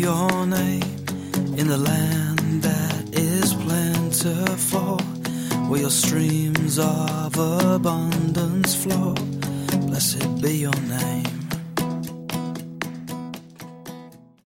your name in the land that is plentiful, where your streams of abundance flow. Blessed be your name.